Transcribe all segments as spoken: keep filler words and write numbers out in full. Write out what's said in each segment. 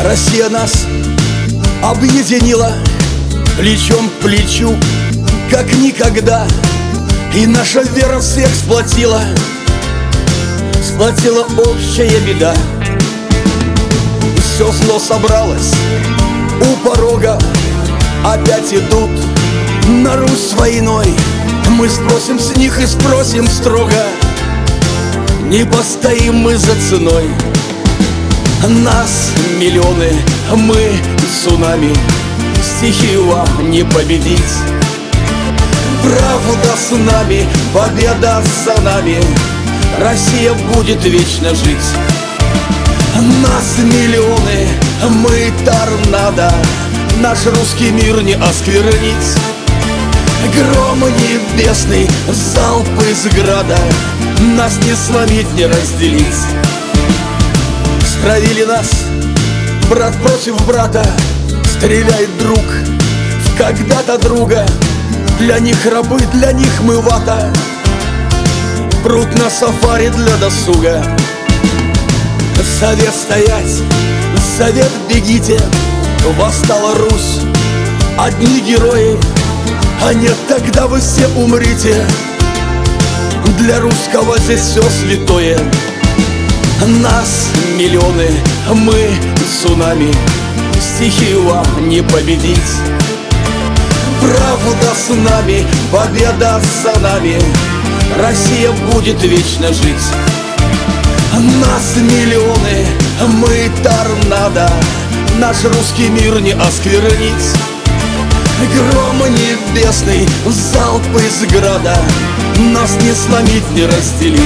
Россия нас объединила плечом к плечу, как никогда. И наша вера всех сплотила, сплотила общая беда. Все зло собралось у порога, опять идут на Русь с войной. Мы спросим с них и спросим строго, не постоим мы за ценой. Нас миллионы, мы цунами, стихию вам не победить. Правда с нами, победа за нами, Россия будет вечно жить. Нас миллионы, мы торнадо, наш русский мир не осквернить. Гром небесный, залп из града, нас не сломить, не разделить. Стравили нас, брат против брата, стреляет друг в когда-то друга. Для них рабы, для них мы вата, прут на сафари для досуга. Совет стоять, совет бегите, восстала Русь, одни герои, а нет, тогда вы все умрите. Для русского здесь все святое. Нас миллионы, мы цунами, стихию вам не победить. Правда с нами, победа за нами, Россия будет вечно жить. Нас миллионы, мы торнадо, наш русский мир не осквернить. Гром небесный, залп из града, нас не сломить, не разделить.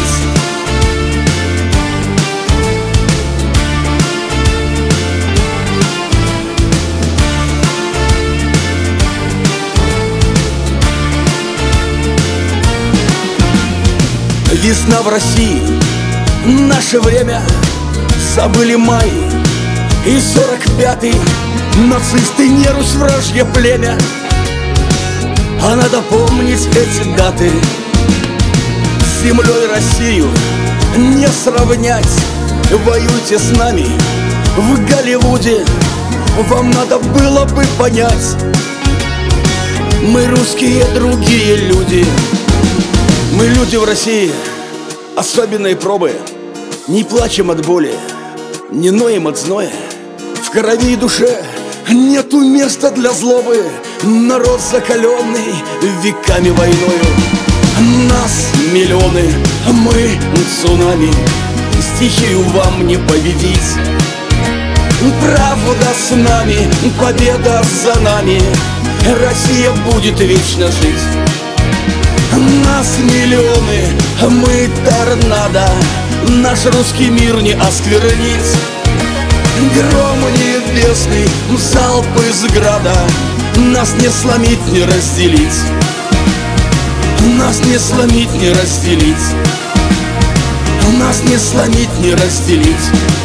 Весна в России, наше время, забыли май и сорок пятый. Нацисты не Русь, вражье племя, а надо помнить эти даты. С землей Россию не сравнять, воюйте с нами в Голливуде. Вам надо было бы понять, мы русские, другие люди. Мы люди в России, особенные пробы. Не плачем от боли, не ноем от зноя. В крови и душе нету места для злобы. Народ закаленный веками войною. Нас миллионы, мы цунами, стихию вам не победить. Правда с нами, победа за нами, Россия будет вечно жить. Нас миллионы, мы торнадо, наш русский мир не осквернить. Гром небесный, залп из града, нас не сломить, не разделить. Нас не сломить, не разделить. Нас не сломить, не разделить.